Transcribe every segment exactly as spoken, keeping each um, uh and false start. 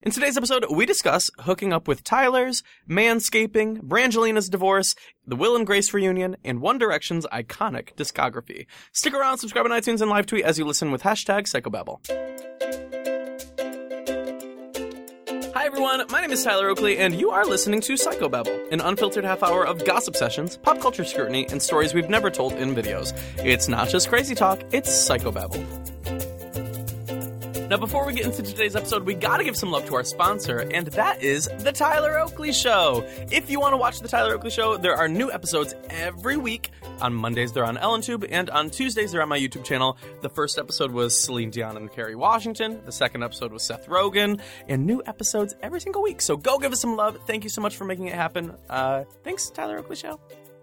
In today's episode, we discuss hooking up with Tyler's, manscaping, Brangelina's divorce, the Will and Grace reunion, and One Direction's iconic discography. Stick around, subscribe on iTunes, and live tweet as you listen with hashtag Psychobabble. Hi everyone, my name is Tyler Oakley, and you are listening to Psychobabble, an unfiltered half hour of gossip sessions, pop culture scrutiny, and stories we've never told in videos. It's not just crazy talk, it's Psychobabble. Now, before we get into today's episode, we gotta give some love to our sponsor, and that is The Tyler Oakley Show. If you want to watch The Tyler Oakley Show, there are new episodes every week. On Mondays, they're on EllenTube, and on Tuesdays, they're on my YouTube channel. The first episode was Celine Dion and Kerry Washington. The second episode was Seth Rogen, and new episodes every single week. So go give us some love. Thank you so much for making it happen. Uh, thanks, Tyler Oakley Show.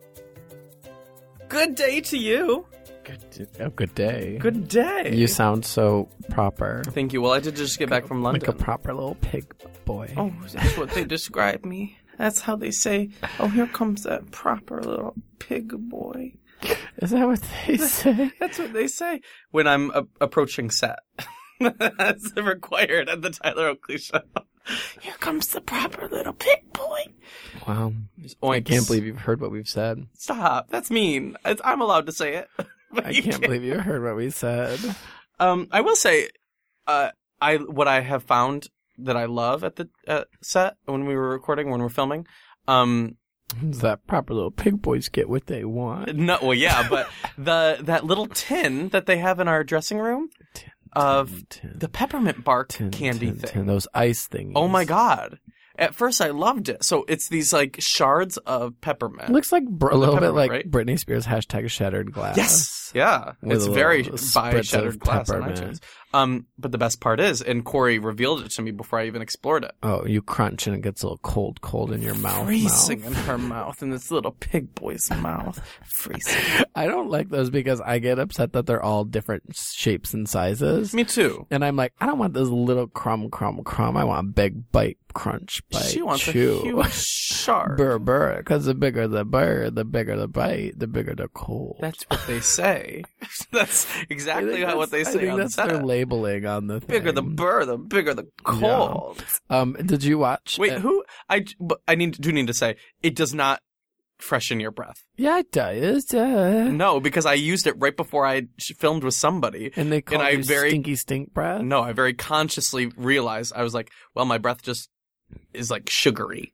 Good day to you. Good, oh, good day. Good day. You sound so proper. Thank you. Well, I did just get back from London. Like a proper little pig boy. Oh, that's what they describe me. That's how they say, oh, here comes that proper little pig boy. Is that what they say? That's what they say when I'm a- approaching set. That's required at the Tyler Oakley Show. Here comes the proper little pig boy. Wow. I can't believe you've heard what we've said. Stop. That's mean. It's, I'm allowed to say it. I can't, can't believe you heard what we said. Um, I will say, uh, I what I have found that I love at the uh, set when we were recording, when we're filming, um, is that proper little pig boys get what they want. No, well, yeah, but the that little tin that they have in our dressing room tin, of tin, tin. the peppermint bark tin, candy tin, thing, tin, those ice things. Oh my god! At first, I loved it. So it's these like shards of peppermint. It looks like br- a little bit like right? Britney Spears hashtag shattered glass. Yes, yeah, it's very by shattered glass on iTunes. Um, but the best part is, and Corey revealed it to me before I even explored it. Oh, you crunch and it gets a little cold, cold in your mouth. Freezing mouth. in her mouth, in this little pig boy's mouth. Freezing. I don't like those because I get upset that they're all different shapes and sizes. Me too. And I'm like, I don't want this little crumb, crumb, crumb. I want a big bite, crunch, bite, She wants chew. a huge shard. Burr, burr. Because the bigger the burr, the bigger the bite, the bigger the cold. That's what they say. That's exactly how, what they say I think on that's the set. their labeling on the thing. Bigger the burr, the bigger the cold. Yeah. Um, did you watch? Wait, uh, who? I, but I need do need to say, it does not freshen your breath. Yeah, it does. Uh, No, because I used it right before I filmed with somebody. and they call and I you very, stinky stink breath? No, I very consciously realized, I was like, well, my breath just is like sugary.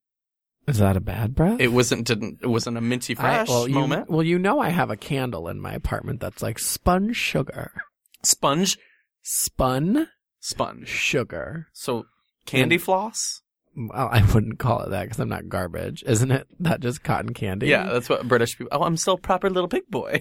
Is that a bad breath? It wasn't didn't it wasn't a minty fresh I, well, moment. You, well, you know I have a candle in my apartment that's like spun sugar. Sponge Spun sponge. sugar. So candy And- floss? Well, I wouldn't call it that because I'm not garbage. Isn't it that just cotton candy? Yeah, that's what British people. Oh, I'm still a proper little pig boy.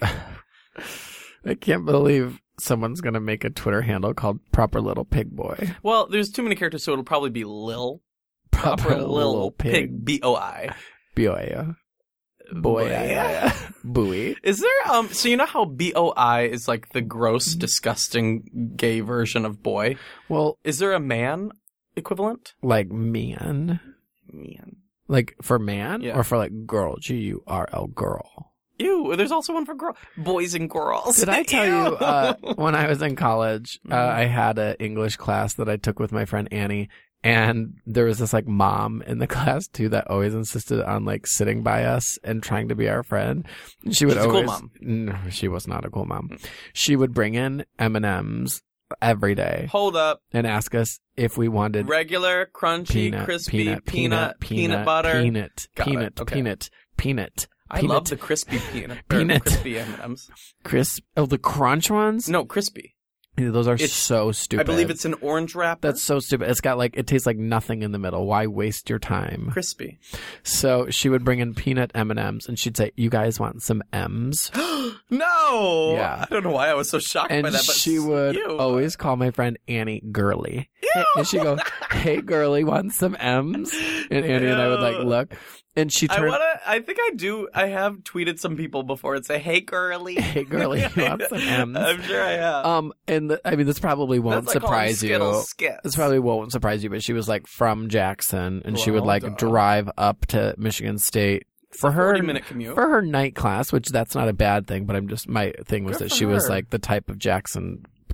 I can't believe someone's going to make a Twitter handle called Proper Little Pig Boy. Well, there's too many characters, so it'll probably be Lil. Proper, Proper Little, Lil Pig. Pig. B O I. Boy. Boy. yeah. Buoy. Is there, um, so you know how B O I is like the gross, disgusting gay version of boy? Well, Is there a man equivalent? like man. Man. Like for man Yeah. or for like girl? G U R L, girl. Ew, there's also one for girl. Boys and girls. Did I tell Ew. you, uh, when I was in college, uh, I had an English class that I took with my friend Annie. And there was this like mom in the class too that always insisted on like sitting by us and trying to be our friend. She would She's a cool always, mom. No, she was not a cool mom. She would bring in M and M's every day Hold up. and ask us if we wanted Regular, crunchy, peanut, crispy, peanut, peanut, peanut, butter. peanut, Got it. peanut, Okay. peanut, peanut. I peanut, love the crispy peanut. or Peanut. Crispy M and M's. crisp. Oh, the crunch ones. No, crispy. Those are It's- so stupid. I believe it's an orange wrapper. That's so stupid. It's got like, it tastes like nothing in the middle. Why waste your time? crispy. So she would bring in peanut M and M's and she'd say, you guys want some M's? No. Yeah. I don't know why I was so shocked And by that. But she would ew. always call my friend Annie girly. Ew. And she'd go, hey girly, want some M's? And Annie and I would like Ew. look. And she I turned, wanna. I think I do. I have tweeted some people before and say, "Hey, girly." hey girly, you want some M's? I'm sure I have. Um, and the, I mean, this probably won't That's like calling surprise you. Skittles skits. This probably won't surprise you, but she was like from Jackson and she would Well, like duh. drive up to Michigan State for her forty minute commute. for her night class, which that's not a bad thing, but I'm just my thing was Good that for she was her. like the type of Jackson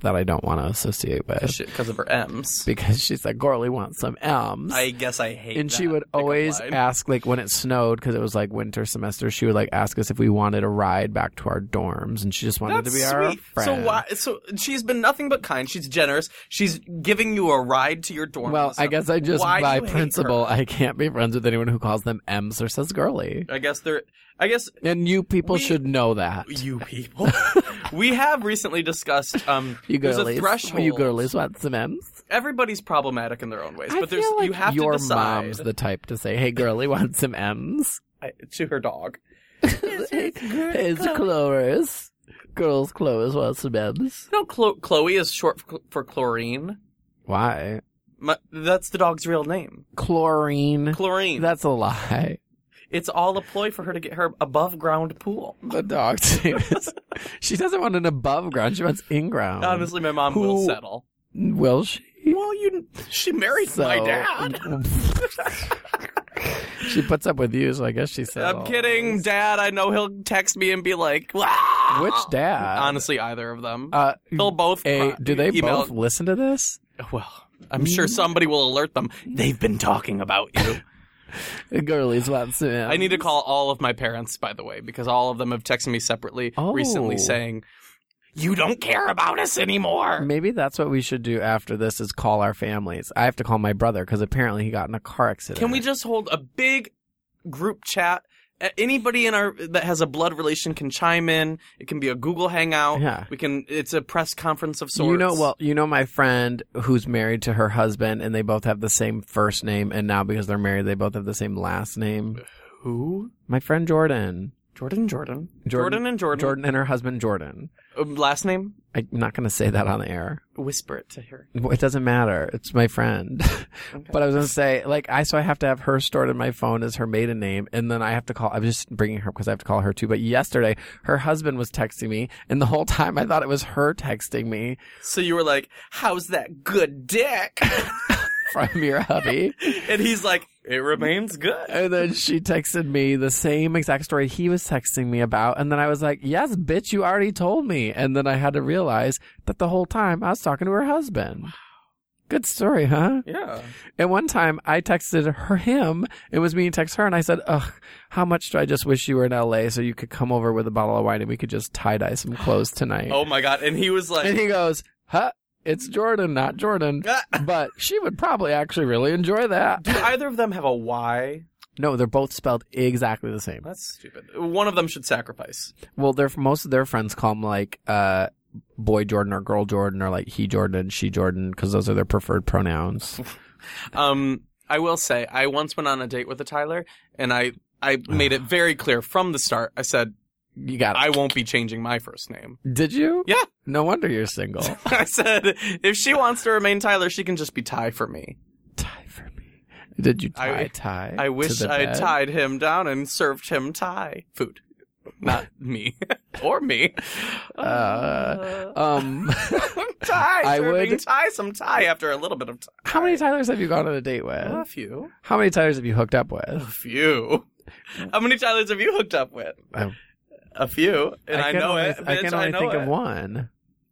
that I don't want to associate with. Because of her M's. Because she's like, Gorley wants some M's. I guess I hate And that she would always line. ask, like, when it snowed, because it was like winter semester, she would like ask us if we wanted a ride back to our dorms, and she just wanted That's to be sweet. our friend. So why? So she's been nothing but kind. She's generous. She's giving you a ride to your dorm. Well, I guess I just, Why by do you hate principle, her? I can't be friends with anyone who calls them M's or says girly. I guess they're. I guess And you people We- should know that. you people. We have recently discussed. Um, You there's a girlies. threshold. You girlies want some M's? Everybody's problematic in their own ways, I but there's feel like you have your to decide mom's the type to say, hey, girly, want some M's? I, to her dog. Hey, Cloris. Girls' clothes want some M's. You know, Chlo- Chloe is short for, for chlorine. Why? My, that's the dog's real name. Chlorine. Chlorine. That's a lie. It's all a ploy for her to get her above ground pool. The dog's name is... She doesn't want an above ground. She wants in ground. Honestly, my mom Who- will settle. Will she? Well, you. She married So- my dad. She puts up with you, so I guess she said. I'm kidding, Dad. I know he'll text me and be like, "Wow." Which dad? Honestly, either of them. Uh, They'll both. a, cry- do they email- both listen to this? Well, I'm sure somebody will alert them. They've been talking about you. The girlies want some M's. I need to call all of my parents, by the way, because all of them have texted me separately Oh. recently saying, "You don't care about us anymore." Maybe that's what we should do after this is call our families. I have to call my brother because apparently he got in a car accident. Can we just hold a big group chat? A- Anybody in our that has a blood relation can chime in. It can be a Google Hangout. Yeah. We can. It's a press conference of sorts. You know, well, you know my friend who's married to her husband, and they both have the same first name, and now because they're married, they both have the same last name. Who? My friend Jordan. Jordan, Jordan, Jordan, Jordan, and Jordan. Jordan and her husband Jordan. Uh, last name? I'm not going to say that on the air. Whisper it to her. Well, it doesn't matter. It's my friend. Okay. But I was going to say, like, I so I have to have her stored in my phone as her maiden name, and then I have to call. I was just bringing her because I have to call her too. But yesterday, her husband was texting me, and the whole time I thought it was her texting me So you were like, "How's that good dick?" from your hubby. And he's like, "It remains good." And then she texted me the same exact story he was texting me about. And then I was like, yes, bitch, you already told me. And then I had to realize that the whole time I was talking to her husband. Good story, huh? Yeah. And one time I texted her, him. It was me and text her. And I said, ugh, how much do I just wish you were in L A so you could come over with a bottle of wine and we could just tie-dye some clothes tonight. Oh my God. And he was like, And he goes, huh? It's Jordan, not Jordan. But she would probably actually really enjoy that. do either of them have a Y? No, they're both spelled exactly the same. That's stupid. One of them should sacrifice. Well, they're most of their friends call them like uh, boy Jordan or girl Jordan or like he Jordan, she Jordan, because those are their preferred pronouns. Um, I will say, I once went on a date with a Tyler, and I, I made it very clear from the start. I said, You got it. I won't be changing my first name. Did you? Yeah. No wonder you're single. I said, if she wants to remain Tyler, she can just be Ty for me. Tie for me. Did you tie I- tie? I to wish the I bed? tied him down and served him Thai food. Not me. or me. Uh, um, Thai. I serving would- Thai some Thai after a little bit of time. how many Tylers have you gone on a date with? A few. How many Tylers have you hooked up A with? few. How many Tylers have you hooked up with? Um, A few. And I, can know only, it. I bitch, can only know think it. of one.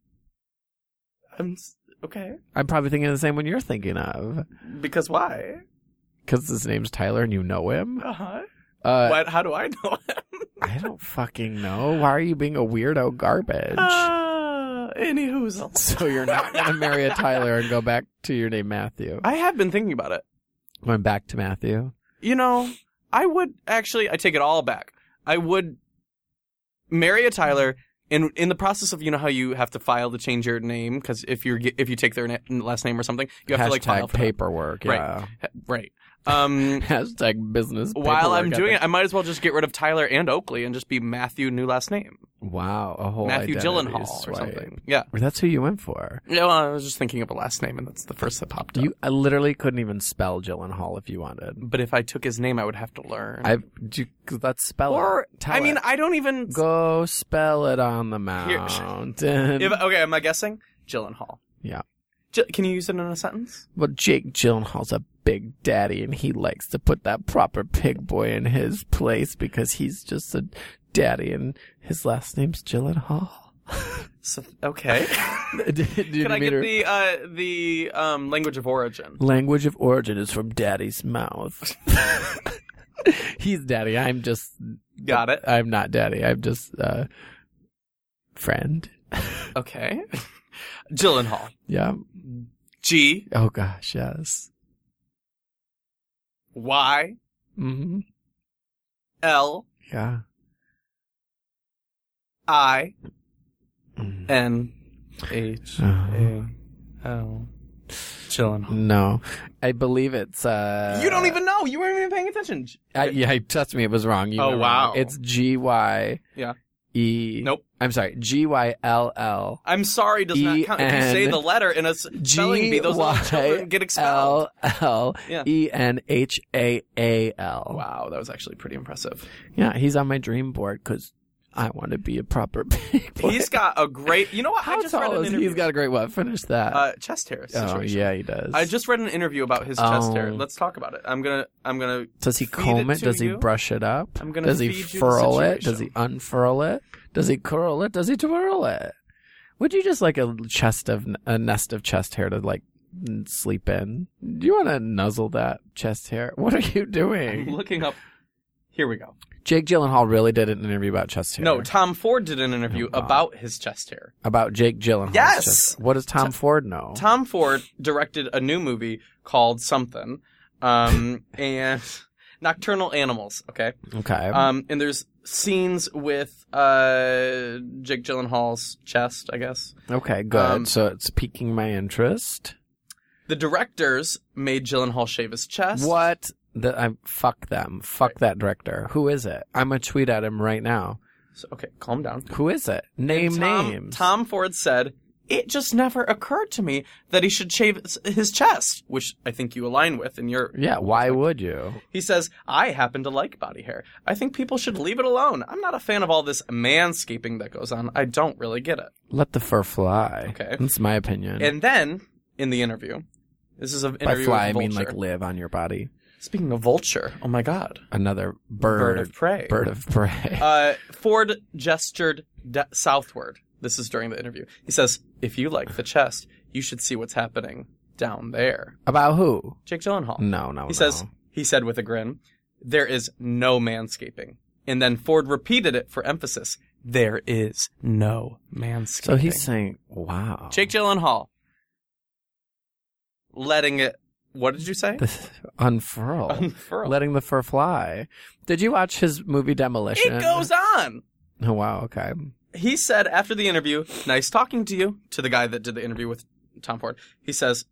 I'm s- okay. I'm probably thinking of the same one you're thinking of. Because why? Because his name's Tyler and you know him. Uh-huh. Uh, what? How do I know him? I don't fucking know. Why are you being a weirdo garbage? Uh, any whoozle. So you're not going to marry a Tyler and go back to your name Matthew. I have been thinking about it. Going back to Matthew. You know, I would actually, I take it all back. I would marry a Tyler, and in the process of, you know how you have to file to change your name, because if you're if you take their na- last name or something, you have Hashtag to like file for that. paperwork. Right. Yeah. Right. Um, Hashtag business. while I'm paperwork doing ethics. it, I might as well just get rid of Tyler and Oakley and just be Matthew, new last name. Wow, a whole Matthew identity Gyllenhaal or swipe. something. Yeah. That's who you went for. Yeah, well, I was just thinking of a last name, and that's the first that popped up. You I literally couldn't even spell Gyllenhaal if you wanted. But if I took his name, I would have to learn. I you, let's spell or, it. Tell I mean, it. I don't even... Go spell it on the mountain. If, okay, am I guessing? Gyllenhaal. Yeah. J- can you use it in a sentence? Well, Jake Gyllenhaal's a big daddy, and he likes to put that proper pig boy in his place because he's just a daddy, and his last name's Gyllenhaal. So, okay. Did you Can I meet get her? the uh, the um, language of origin? Language of origin is from daddy's mouth. He's daddy. I'm just... Got it. I'm not daddy. I'm just uh, friend. Okay. Gyllenhaal. Yeah. G. Oh, gosh, yes. Y. Mm-hmm. L. Yeah. I. Mm. N. H. Oh. A. L. Gyllenhaal. No. I believe it's... Uh, You don't even know. You weren't even paying attention. I, yeah, trust me, it was wrong. You Oh, were wow. wrong. It's G Y Yeah. E... Nope. I'm sorry. G Y L L. I'm sorry, does not count. If you say E N the letter in a spelling bee, those little children get expelled. L L Yeah. E N H A A L. Wow, that was actually pretty impressive. Yeah, he's on my dream board because I want to be a proper big boy. He's got a great... You know what? How I just read tall an is he? interview. He's got a great what? Finish that. Uh, chest hair oh, situation. yeah, he does. I just read an interview about his chest Oh. hair. Let's talk about it. I'm gonna... I'm gonna... Does he feed comb it it? to Does he you. brush it up? I'm gonna Does he feed you the furl it? Does he situation. unfurl it? Does he curl it? Does he twirl it? Would you just like a chest of a nest of chest hair to like sleep in? Do you want to nuzzle that chest hair? What are you I'm doing? looking up... Here we go. Jake Gyllenhaal really did an interview about chest hair. No, Tom Ford did an interview Oh, wow. about his chest hair. About Jake Gyllenhaal. Yes! What does Tom Ford know? Tom Ford directed a new movie called something, um, and Nocturnal Animals. Okay, Okay. um, and there's scenes with uh Jake Gyllenhaal's chest, I guess. okay, good. um, So it's piquing my interest. The directors made Gyllenhaal shave his chest. What? The, I, fuck them. Fuck that director. Who is it? I'm going to tweet at him right now. So, okay, calm down. Who is it? Name And Tom, names. Tom Ford said, "It just never occurred to me that he should shave his- his chest," which I think you align with in your... Yeah, why would you? He says, "I happen to like body hair. I think people should leave it alone. I'm not a fan of all this manscaping that goes on. I don't really get it." Let the fur fly. Okay. That's my opinion. And then, in the interview, this is an By interview fly, I with mean Vulture. like live on your body. Speaking of Vulture, oh my god. Another bird. Bird of prey. Bird of prey. Uh, Ford gestured de- southward. This is during the interview. He says, "If you like the chest, you should see what's happening down there." About who? Jake Gyllenhaal. No, no, He no. says, he said with a grin, "There is no manscaping." And then Ford repeated it for emphasis. There is no manscaping. So he's saying, wow. Jake Gyllenhaal letting it, what did you say? The- unfurl. Unfurl. Letting the fur fly. Did you watch his movie Demolition? It goes on. Oh, wow, okay. He said after the interview, "Nice talking to you," to the guy that did the interview with Tom Ford. He says,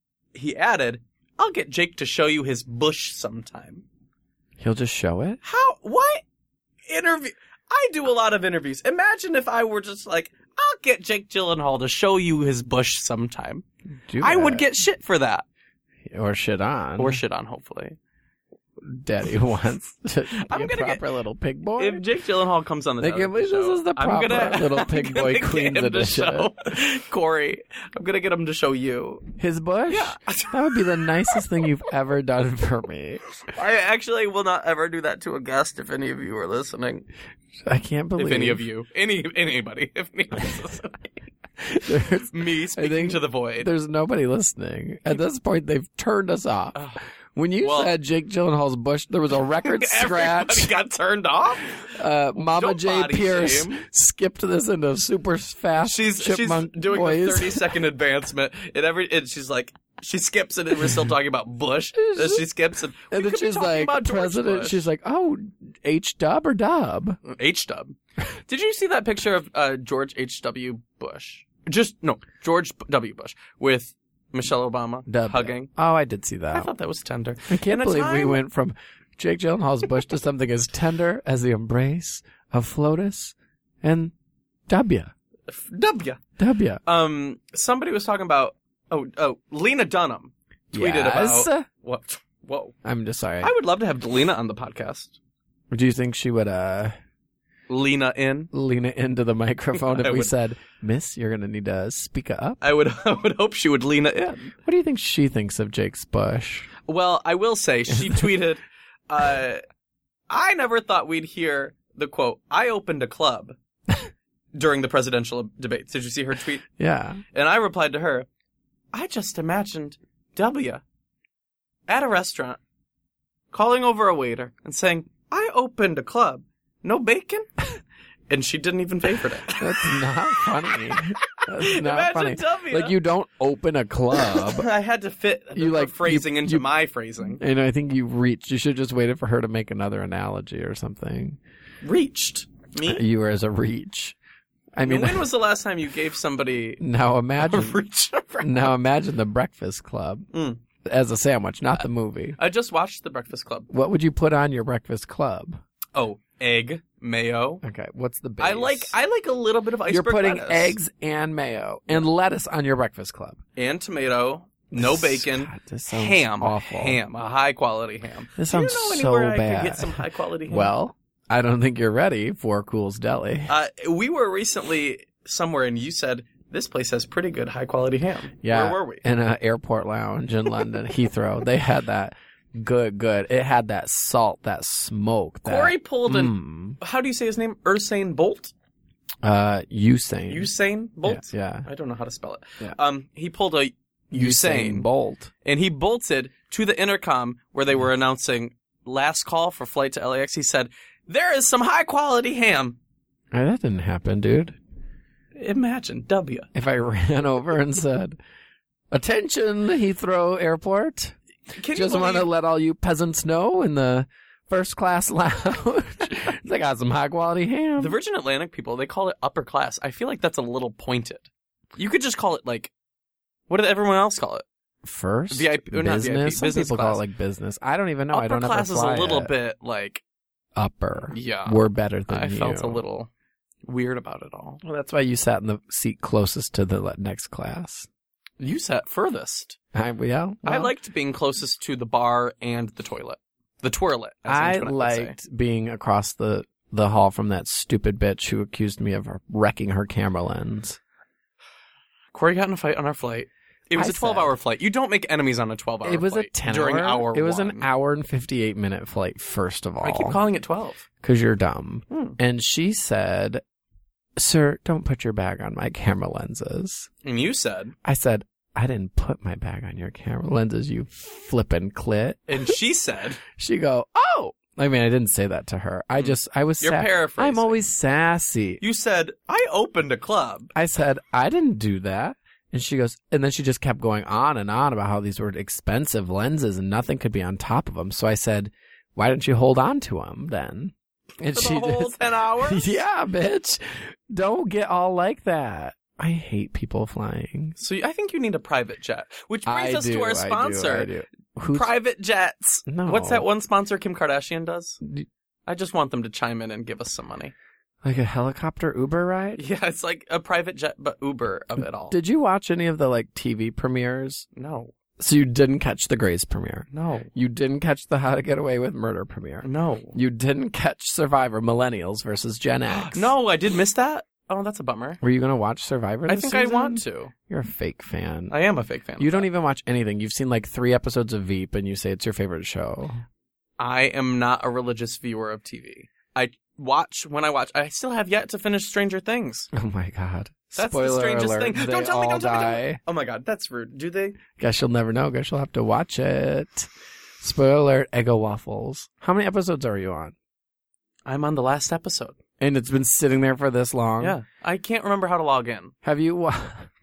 he added, "I'll get Jake to show you his bush sometime." He'll just show it? How? What? Interview? I do a lot of interviews. Imagine if I were just like, "I'll get Jake Gyllenhaal to show you his bush sometime." Do I would that. get shit for that. Or shit on. Or shit on, hopefully. Daddy wants to be I'm a gonna get- proper little pig boy. If Jake Gyllenhaal comes on the They Tyler give me- Oakley this show, is the I'm gonna, proper little I'm Pig gonna Boy get Queens him to edition. show- Corey, I'm gonna get him to show you. His bush? Yeah. That would be the nicest thing you've ever done for me. I actually will not ever do that to a guest if any of you are listening. I can't believe If any of you. Any anybody. If anyone's listening. There's, Me speaking think to the void. there's nobody listening. At this point, they've turned us off. Ugh. When you Well- said Jake Gyllenhaal's bush, there was a record Everybody scratch. got turned off. Uh, Mama Don't J. body Pierce shame. skipped this into super fast She's she's chipmunk doing voice. the thirty second advancement, and every and she's like she skips it, and we're still talking about Bush. Then she skips it, and we then could be she's talking like, about George President, Bush. she's like, oh, H dub or dub? H Dub. Did you see that picture of uh, George H W Bush? Just no, George W. Bush with Michelle Obama Dub. hugging. Oh, I did see that. I thought that was tender. I can't In a believe we time- went from Jake Gyllenhaal's bush to something as tender as the embrace of Flotus and W. W. W. Um, somebody was talking about oh oh Lena Dunham tweeted Yes. about what? Whoa! I'm just sorry. I would love to have Lena on the podcast. Do you think she would uh Lena in. lean it into the microphone if I we would- said, Miss, you're going to need to speak up? I would I would hope she would Lena in. What do you think she thinks of Jake's bush? Well, I will say she tweeted, uh, "I never thought we'd hear the quote. I opened a club. during the presidential debates. Did you see her tweet? Yeah. And I replied to her, I just imagined W at a restaurant calling over a waiter and saying, I opened a club. No bacon? And she didn't even favorite it. That's not funny. That's not Imagine funny. W. Like, you don't open a club. I had to fit the You, like, phrasing you- into you- my phrasing. And I think you reached. You should just waited for her to make another analogy or something. Reached. Me? You were as a reach. I I mean, mean, when was the last time you gave somebody now a imagine. reach? Now imagine the Breakfast Club Mm. as a sandwich, not the movie. I just watched The Breakfast Club. What would you put on your Breakfast Club? Oh, egg, mayo. Okay, what's the base? I like I like a little bit of iceberg You're putting lettuce. eggs and mayo and lettuce on your Breakfast Club. And tomato, no bacon, God, this sounds ham, awful. ham, a high quality ham. This Do you sounds know so anywhere I bad. could get some high quality ham? Well, I don't think you're ready for Cool's Deli. uh, we were recently somewhere, and you said this place has pretty good high quality ham. Yeah, Where were we? in an airport lounge in London, Heathrow. They had that good, good. It had that salt, that smoke. That, Corey pulled an. mm, How do you say his name? Usain Bolt. uh, Usain. Usain Bolt. Yeah, I don't know how to spell it. Yeah. Um, he pulled a yeah. Usain, Bolt. and he bolted to the intercom where they were announcing last call for flight to L A X. He said, "There is some high quality ham." Uh, That didn't happen, dude. Imagine W. If I ran over and said, "Attention, Heathrow Airport. Can Just you want to believe- let all you peasants know in the first class lounge, they got some high quality ham." the Virgin Atlantic people? They call it upper class. I feel like that's a little pointed. You could just call it like, what did everyone else call it? First, V I P or not business. V I P, Some business people class. call it like business. I don't even know. upper I don't class ever is fly a little it. bit like, upper. yeah. We're better than I you. felt a little weird about it all. Well, that's why you sat in the seat closest to the le- next class. You sat furthest. I yeah. I well, liked being closest to the bar and the toilet. The twirlet. as I Antoinette would say. liked being across the the hall from that stupid bitch who accused me of wrecking her camera lens. Corey got in a fight on our flight. It was I a twelve-hour flight. You don't make enemies on a twelve-hour It was flight a ten during hour. hour It was one. an hour and fifty eight minute flight. First of all, I keep calling it twelve. because you're dumb. Hmm. And she said, "Sir, don't put your bag on my camera lenses." And you said, I said, "I didn't put my bag on your camera lenses, you flippin' clit." and she said, She go, "Oh." I mean, I didn't say that to her. I just, I was You're sa- paraphrasing. I'm always sassy. you said, I opened a club. I said, "I didn't do that." And she goes, and then she just kept going on and on about how these were expensive lenses and nothing could be on top of them. So I said, "Why didn't you hold on to them then?" And For she the whole just, ten hours? yeah, bitch. Don't get all like that. I hate people flying. So I think you need a private jet. Which brings I us do, to our I do, sponsor. I do. Who's, Private jets. No. What's that one sponsor Kim Kardashian does? D- I just want them to chime in and give us some money. like a helicopter Uber ride? Yeah, it's like a private jet, but Uber of it all. Did you watch any of the like T V premieres? No. So you didn't catch the Grey's premiere. No. You didn't catch the How to Get Away with Murder premiere. No. You didn't catch Survivor Millennials versus Gen X. No, I did miss that. Oh, that's a bummer. Were you going to watch Survivor I this think season? I want to. You're a fake fan. I am a fake fan. You of don't that. even watch anything. You've seen like three episodes of Veep and you say it's your favorite show. I am not a religious viewer of T V. I watch when I watch. I still have yet to finish Stranger Things. Oh my God. That's Spoiler the strangest alert, thing. They Don't tell me, all don't tell me, don't- die. Oh my god, that's rude. Do they? Guess you'll never know. Guess you'll have to watch it. Spoiler alert, Eggo Waffles. How many episodes are you on? I'm on the last episode. And it's been sitting there for this long? Yeah. I can't remember how to log in. Have you wa-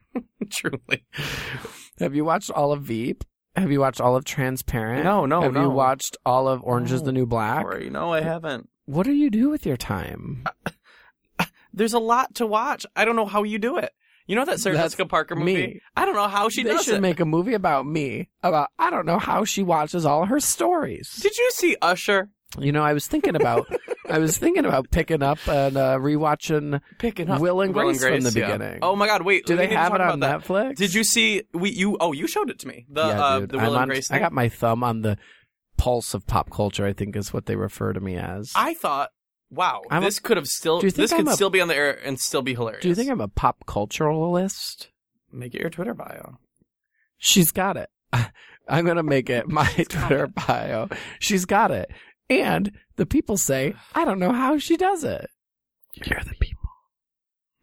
Truly. have you watched all of Veep? Have you watched all of Transparent? No, no, Have no. you watched all of Orange is No. the New Black? Sorry, no, I haven't. What do you do with your time? There's a lot to watch. I don't know how you do it. You know that Sarah That's Jessica Parker movie? me. I don't know how she they does should it. make a movie about me. About I don't know how she watches all her stories. Did you see Usher? You know, I was thinking about I was thinking about picking up and uh, rewatching Picking up Will and Grace from the yeah. beginning. Oh my god, wait. Do we they need to have talk it on about that. Netflix? Did you see we you oh you showed it to me. The yeah, uh dude. the I'm Will and on- Grace I thing. got my thumb on the pulse of pop culture, I think is what they refer to me as. I thought, wow, I'm a- this could have still Do you think this could I'm a- still be on the air and still be hilarious. Do you think I'm a pop culturalist? Make it your Twitter bio. She's got it. I'm going to make it my Twitter bio. She's got it. And the people say, I don't know how she does it. You're the people.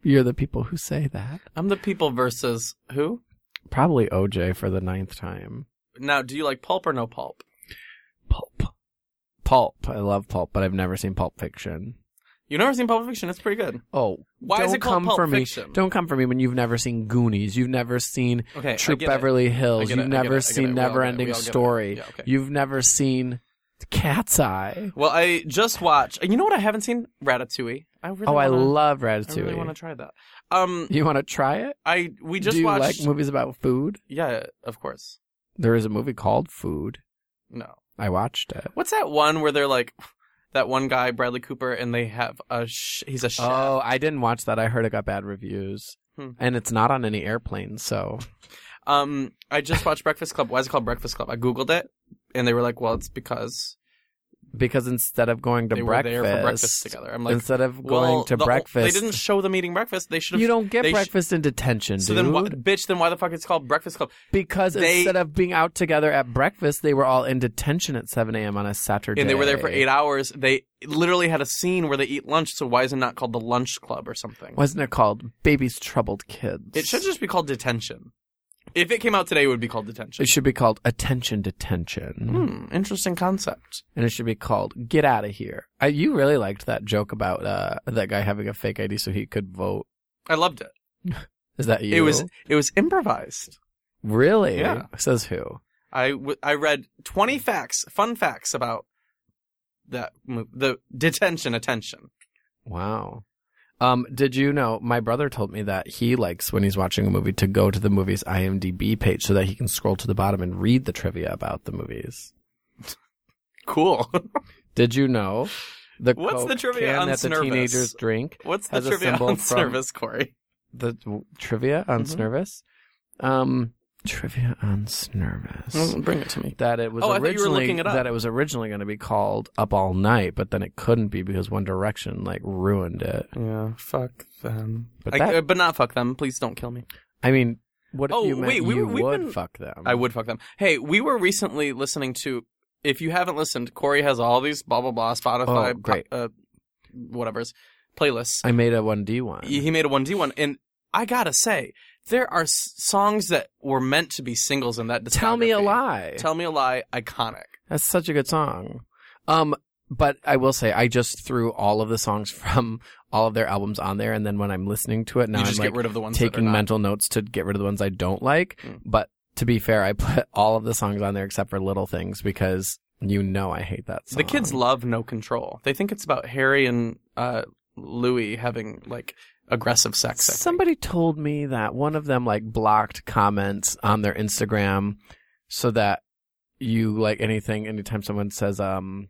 You're the people who say that. I'm the people versus who? Probably O J for the ninth time. Now, do you like pulp or no pulp? Pulp. Pulp. I love Pulp, but I've never seen Pulp Fiction. You've never seen Pulp Fiction? It's pretty good. Oh, why don't is it called come Pulp for Fiction? Me. Don't come for me when you've never seen Goonies. You've never seen okay, Troop I get Beverly it. Hills. I get You've it, I get never it, I get seen it. We all get it. Neverending We all get it. Story. Yeah, okay. You've never seen Cat's Eye. Well, I just watched. You know what I haven't seen? Ratatouille. I really. Oh, wanna, I love I Ratatouille. really want to try that. Um, You want to try it? I we just Do you watched. like movies about food? Yeah, of course. There is a movie called Food. No. I watched it. What's that one where they're like that one guy Bradley Cooper and they have a sh- he's a chef. Oh, I didn't watch that. I heard it got bad reviews. Hmm. And it's not on any airplanes, so. Um, I just watched Breakfast Club. Why is it called Breakfast Club? I googled it, and they were like, "Well, it's because Because instead of going to they breakfast, were there for breakfast together." I'm like, instead of well, going to the- breakfast, they didn't show them eating breakfast. They should have. you don't get they sh- breakfast in detention, So dude. then, why, bitch, then why the fuck it's called Breakfast Club? Because they- instead of being out together at breakfast, they were all in detention at seven a.m. on a Saturday. And they were there for eight hours. They literally had a scene where they eat lunch. So why is it not called the Lunch Club or something? Wasn't it called Baby's Troubled Kids? It should just be called Detention. If it came out today, it would be called Detention. It should be called Attention Detention. Hmm, interesting concept. And it should be called Get Out of Here. I, you really liked that joke about uh, that guy having a fake I D so he could vote. I loved it. Is that you? It was it was improvised. Really? Yeah. Says who? I, w- I read twenty facts, fun facts about that mo- the Detention Attention. Wow. Um, did you know, my brother told me that he likes, when he's watching a movie, to go to the movie's IMDb page so that he can scroll to the bottom and read the trivia about the movies. Cool. Did you know the What's Coke the trivia can on that the Snervous? teenagers drink? What's the has a trivia symbol on from- service, Corey? The w- trivia on Mhm. Snervous? Um, trivia on Snervous. Well, bring it to me. That it was Oh, I thought you were originally looking it up. that it was originally going to be called Up All Night, but then it couldn't be because One Direction like ruined it. Yeah, fuck them. But I, that- uh, but not fuck them. Please don't kill me. I mean, what if Oh, you meant wait, we you were- we've would been- fuck them? I would fuck them. Hey, we were recently listening to. If you haven't listened, Corey has all these blah blah blah Spotify, Oh, great. uh, whatever's playlists. I made a one D one. He he made a one D one, and I gotta say, there are s- songs that were meant to be singles in that discography. Tell Me a Lie. Tell Me a Lie, iconic. That's such a good song. Um, but I will say, I just threw all of the songs from all of their albums on there, and then when I'm listening to it now, you I'm just like get rid of the ones that are taking not. mental notes to get rid of the ones I don't like. Mm. But to be fair, I put all of the songs on there except for Little Things because you know I hate that song. The kids love No Control. They think it's about Harry and uh, Louis having like aggressive sex. I think. Somebody told me that one of them like blocked comments on their Instagram so that you like anything anytime someone says um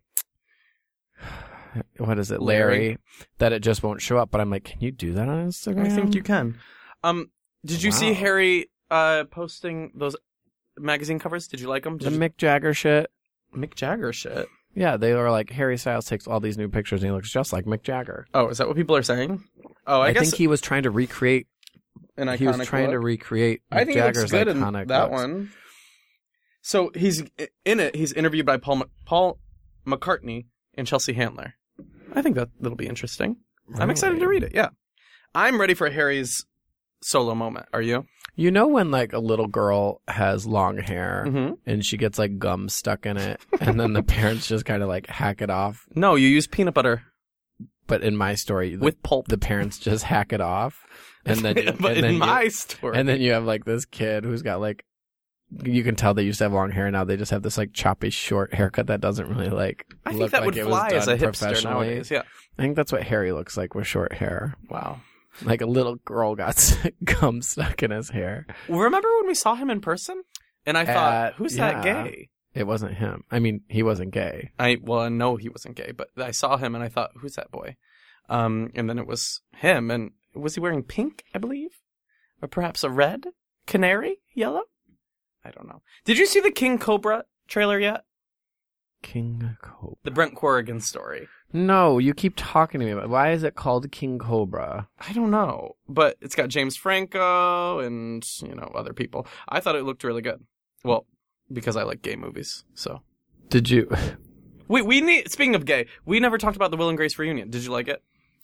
what is it Larry, Larry. that it just won't show up. But I'm like, can you do that on Instagram? I think you can. Um, did you see Wow. Harry uh posting those magazine covers? Did you like them? the Did you- Mick Jagger shit. Mick Jagger shit. Yeah, they were like Harry Styles takes all these new pictures and he looks just like Mick Jagger. Oh, is that what people are saying? Oh, I, I, guess think he was trying to recreate. an iconic He was trying to look. recreate Mick I think Jagger's it looks good iconic in that looks. one. So he's in it. He's interviewed by Paul Paul McCartney and Chelsea Handler. I think that that'll be interesting. I'm excited to Really? read it. Yeah, I'm ready for Harry's solo moment. Are you? You know when like a little girl has long hair Mm-hmm. and she gets like gum stuck in it, and then the parents just kind of like hack it off. No, you use peanut butter But in my story, the, with pulp. the parents just hack it off, and then but and then in you, my story, and then you have like this kid who's got like, you can tell they used to have long hair. Now they just have this like choppy short haircut that doesn't really like. I think look that like would it was fly as a done hipster professionally. nowadays. Yeah. I think that's what Harry looks like with short hair. Wow. Like a little girl got gum stuck in his hair. Well, remember when we saw him in person? And I thought, Uh, who's yeah. that gay? It wasn't him. I mean, he wasn't gay. I well, I know he wasn't gay, but I saw him and I thought, who's that boy? Um, and then it was him. And was he wearing pink? I believe, or perhaps a red, canary, yellow. I don't know. Did you see the King Cobra trailer yet? King Cobra. The Brent Corrigan story. No, you keep talking to me about. Why is it called King Cobra? I don't know, but it's got James Franco and you know other people. I thought it looked really good. Well, because I like gay movies, so. Did you? Wait, we need. Speaking of gay, we never talked about the Will and Grace reunion. Did you like it?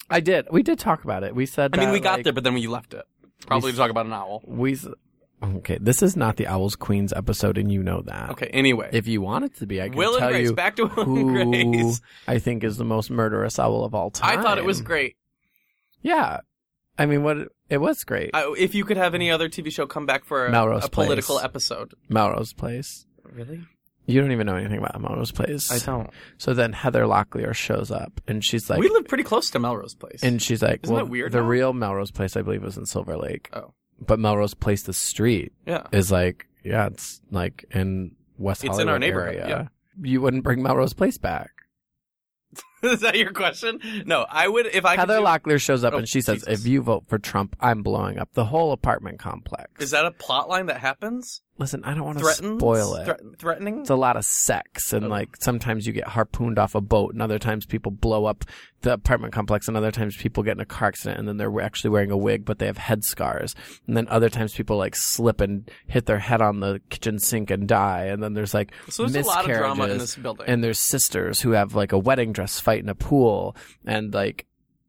I did. We did talk about it. We said I mean, that, we got like, there, but then we left it. Probably we, to talk about an owl. We... Okay, this is not the Owls Queens episode, and you know that. Okay, anyway. If you want it to be, I can Will tell and Grace. you Back to Will who and Grace. I think is the most murderous owl of all time. I thought it was great. Yeah. I mean, what it was great. I, if you could have any other T V show come back for a, Melrose a political Place. episode. Melrose Place. Really? You don't even know anything about Melrose Place. I don't. So then Heather Locklear shows up, and she's like... We live pretty close to Melrose Place. And she's like, Isn't well, that weird the now? real Melrose Place, I believe, was in Silver Lake. Oh. But Melrose Place, the street, Yeah. is like, yeah, it's like in West It's Hollywood in our neighborhood, area. yeah. You wouldn't bring Melrose Place back. Is that your question? No, I would if I Heather could do... Locklear shows up Oh, and she says, Jesus. if you vote for Trump, I'm blowing up the whole apartment complex. Is that a plot line that happens? Listen, I don't want to Threatens? spoil it. Thre- threatening? It's a lot of sex, and Oh. like sometimes you get harpooned off a boat, and other times people blow up the apartment complex, and other times people get in a car accident, and then they're actually wearing a wig, but they have head scars, and then other times people like slip and hit their head on the kitchen sink and die, and then there's like So there's a lot of drama in miscarriages, this building. and there's sisters who have like a wedding dress fight in a pool, and like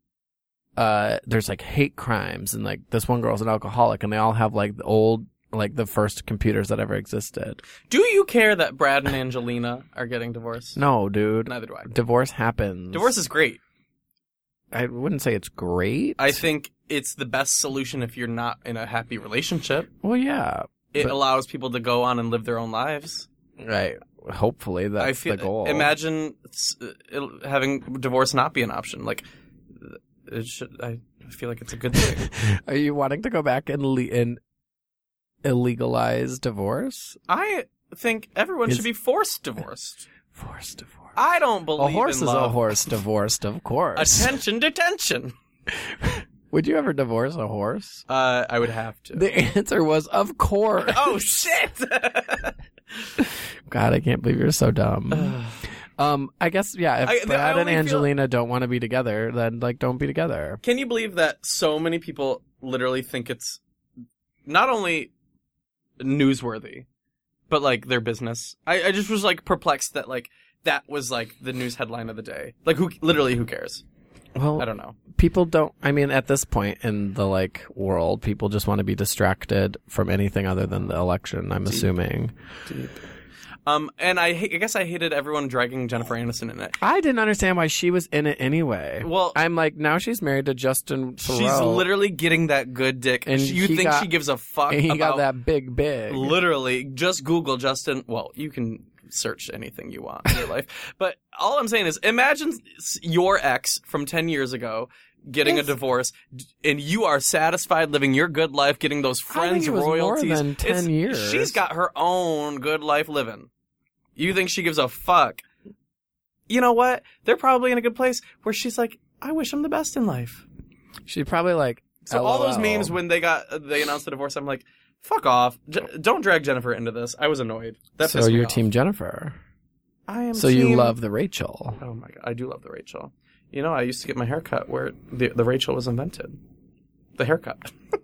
uh there's like hate crimes, and like this one girl's an alcoholic, and they all have like the old like the first computers that ever existed. Do you care that Brad and Angelina are getting divorced? No, dude. Neither do I. Divorce happens. Divorce is great. I wouldn't say it's great. I think it's the best solution if you're not in a happy relationship. Well, yeah. It but- allows people to go on and live their own lives. Right. Hopefully that's I feel, the goal. Imagine s- it- having divorce not be an option. Like, it should. I feel like it's a good thing. Are you wanting to go back and, le- and illegalize divorce? I think everyone Is- should be forced divorced. Forced divorce. I don't believe A horse in is love. a horse divorced, of course. Attention, detention. Would you ever divorce a horse? Uh, I would have to. The answer was, of course. Oh shit! God, I can't believe you're so dumb. um, I guess, yeah, if I- I Brad and only feel- Angelina don't want to be together, then, like, don't be together. Can you believe that so many people literally think it's not only newsworthy, but like their business? I, I just was like perplexed that like that was like the news headline of the day. Like, who literally who cares? Well, I don't know. people don't, I mean, at this point in the, like, world, people just want to be distracted from anything other than the election, I'm Deep. assuming. Deep. Um, and I, ha- I guess I hated everyone dragging Jennifer Aniston in it. I didn't understand why she was in it anyway. Well, I'm like, now she's married to Justin Theroux. she's literally getting that good dick. And you he think got- she gives a fuck and he about got that big, big. literally just Google Justin. Well, you can search anything you want in your life. But all I'm saying is imagine s- your ex from ten years ago getting Yes. a divorce d- and you are satisfied living your good life, getting those I think friends it was more royalties. than ten It's- years. She's got her own good life living. You think she gives a fuck? You know what? They're probably in a good place where she's like, I wish him the best in life. She's probably like, So all those LOL. memes when they got they announced the divorce, I'm like, fuck off. J- don't drag Jennifer into this. I was annoyed. That So pissed me you're off. Team Jennifer. I am So you team- love the Rachel. Oh my god, I do love the Rachel. You know, I used to get my haircut where the the Rachel was invented. The haircut.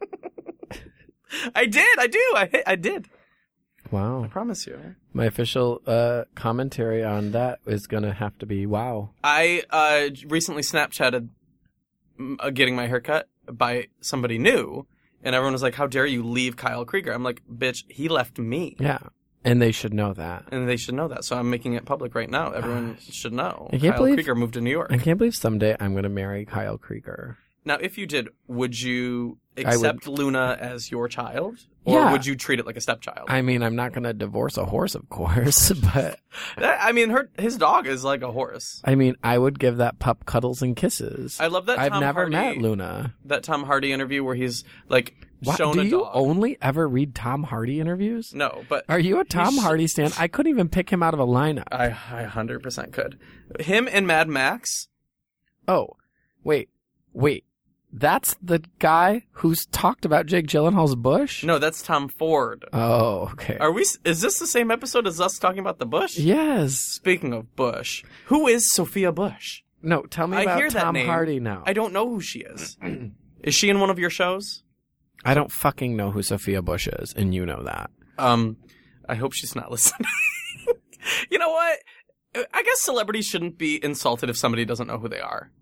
I did. I do. I I did. Wow. I promise you. My official uh, commentary on that is going to have to be wow. I uh, recently Snapchatted mm, uh, getting my haircut by somebody new, and everyone was like, "How dare you leave Kyle Krieger?" I'm like, "Bitch, he left me." Yeah. And they should know that. And they should know that. So I'm making it public right now. Everyone should know. I can't Kyle believe- Krieger moved to New York. I can't believe someday I'm going to marry Kyle Krieger. Now, if you did, would you I would- accept Luna as your child? Or Yeah. would you treat it like a stepchild? I mean, I'm not going to divorce a horse, of course, but That- I mean, her his dog is like a horse. I mean, I would give that pup cuddles and kisses. I love that I've Tom never Hardy, met Luna. that Tom Hardy interview where he's like What, shown do a you dog. only ever read Tom Hardy interviews? No, but Are you a Tom sh- Hardy stan? I couldn't even pick him out of a lineup. I I one hundred percent could. Him and Mad Max. Oh, wait, wait. That's the guy who's talked about Jake Gyllenhaal's Bush? No, that's Tom Ford. Oh, okay. Are we? Is this the same episode as us talking about the Bush? Yes. Speaking of Bush, who is Sophia Bush? No, tell me I about hear that Tom name. Hardy now. I don't know who she is. Is she in one of your shows? I don't fucking know who Sophia Bush is, and you know that. Um, I hope she's not listening. You know what? I guess celebrities shouldn't be insulted if somebody doesn't know who they are.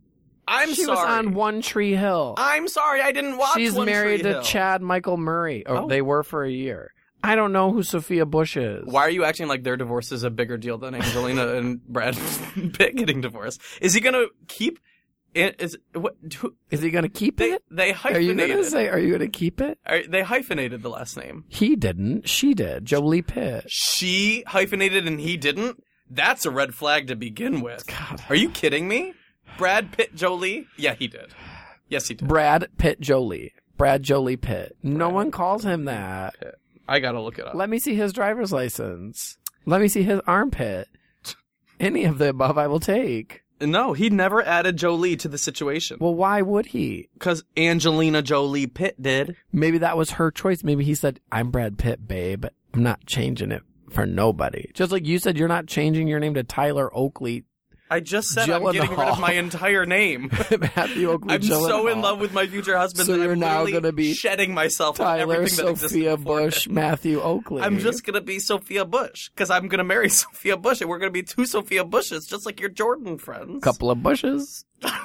I'm she sorry. was on One Tree Hill. I'm sorry, I didn't watch She's One married Tree to Hill. Chad Michael Murray. Oh, Oh. they were for a year. I don't know who Sophia Bush is. Why are you acting like their divorce is a bigger deal than Angelina and Brad Pitt getting divorced? Is he gonna keep? Is what? Who, Is he going to keep they it? they Are you hyphenated. going to say? Are you going to keep it? Are- they hyphenated the last name. He didn't. She did. Jolie Pitt. She hyphenated and he didn't. That's a red flag to begin with. God. Are you kidding me? Brad Pitt Jolie? Yeah, he did. Yes, he did. Brad Pitt Jolie. Brad Jolie Pitt. No Brad one calls him that. Pitt. I gotta look it up. Let me see his driver's license. Let me see his armpit. Any of the above I will take. No, he never added Jolie to the situation. Well, why would he? Because Angelina Jolie Pitt did. Maybe that was her choice. Maybe he said, I'm Brad Pitt, babe. I'm not changing it for nobody. Just like you said, you're not changing your name to Tyler Oakley. I just said I'm getting rid of my entire name. Matthew Oakley I'm so Gyllenhaal. in love with my future husband So that you're I'm now literally gonna be shedding myself of Tyler, everything that existed Sophia before Bush, it. Matthew Oakley. I'm just going to be Sophia Bush because I'm going to marry Sophia Bush and we're going to be two Sophia Bushes just like your Jordan friends. couple of bushes.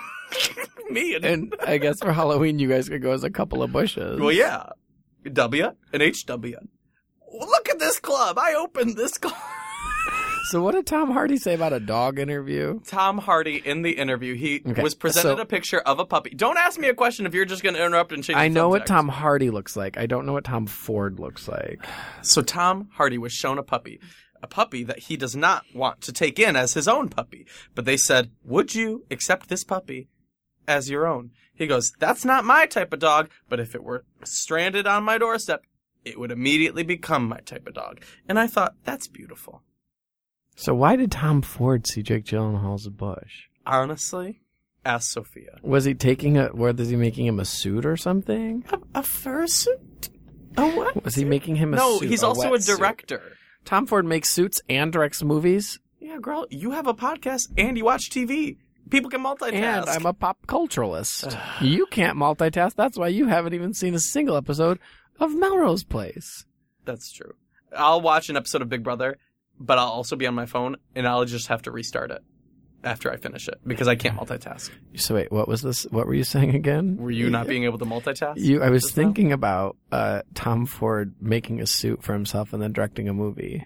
Me and... And I guess for Halloween, you guys could go as a couple of bushes. Well, yeah. W and H W. Look at this club. I opened this club. So what did Tom Hardy say about a dog interview? Tom Hardy, in the interview, he Okay, was presented so- a picture of a puppy. Don't ask me a question if you're just going to interrupt and change the I know what subject. Tom Hardy looks like. I don't know what Tom Ford looks like. So Tom Hardy was shown a puppy. A puppy that he does not want to take in as his own puppy. But they said, would you accept this puppy as your own? He goes, that's not my type of dog, but if it were stranded on my doorstep, it would immediately become my type of dog. And I thought, that's beautiful. So why did Tom Ford see Jake Gyllenhaal's Bush? Honestly, ask Sophia. Was he taking a, was he making him a suit or something? A, a fursuit? A what? Was he making him a No, suit? he's a also a wet suit? director. Tom Ford makes suits and directs movies. Yeah, girl, you have a podcast and you watch T V. People can multitask. And I'm a pop culturalist. You can't multitask. That's why you haven't even seen a single episode of Melrose Place. That's true. I'll watch an episode of Big Brother, but I'll also be on my phone, and I'll just have to restart it after I finish it because I can't multitask. So wait, what was this? What were you saying again? Were you not being able to multitask? You, I was just now? thinking about uh, Tom Ford making a suit for himself and then directing a movie.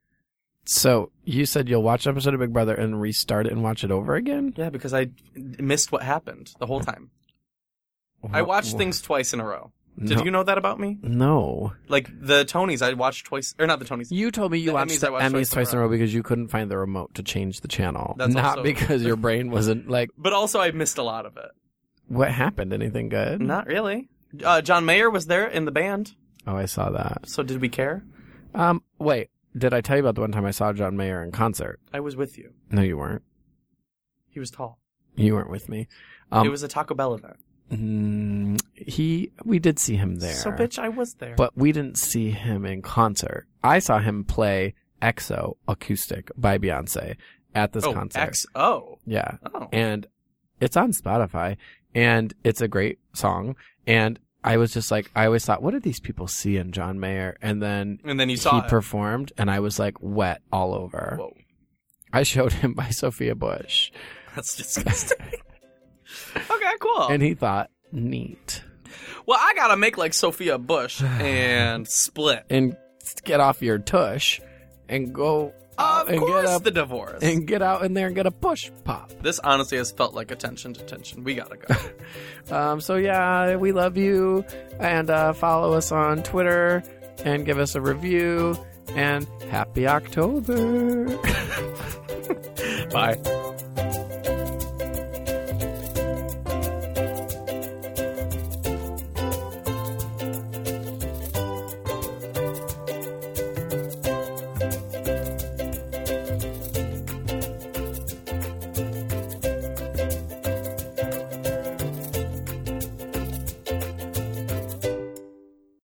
So you said you'll watch an episode of Big Brother and restart it and watch it over again? Yeah, because I missed what happened the whole time. I watched Wha- things twice in a row. Did No. you know that about me? No. Like the Tonys, I watched twice, or not the Tonys. You told me you The watched Emmys the I watched Emmys twice twice in in a a row because you couldn't find the remote to change the channel. That's Not also- because your brain wasn't like, But also, I missed a lot of it. what happened? Anything good? Not really. Uh, John Mayer was there in the band, Oh, I saw that. so did we care? Um, wait. Did I tell you about the one time I saw John Mayer in concert? I was with you. No, you weren't. He was tall. You weren't with me. Um, it was a Taco Bell event. mm, he, we did see him there. So, bitch, I was there. But we didn't see him in concert. I saw him play X O Acoustic by Beyonce at this oh, concert. X O. Yeah. Oh. And it's on Spotify and it's a great song. And I was just like, I always thought, what did these people see in John Mayer? And then And then you saw he it. performed and I was like wet all over. Whoa. I showed him by Sophia Bush That's disgusting. Okay, cool. and he thought, neat. well, I gotta make like Sophia Bush and split. And get off your tush and go Of and course, get up the divorce. and get out in there and get a push pop. This honestly has felt like attention to tension. We gotta go. Um, so yeah, we love you and uh, follow us on Twitter and give us a review and happy October. Bye.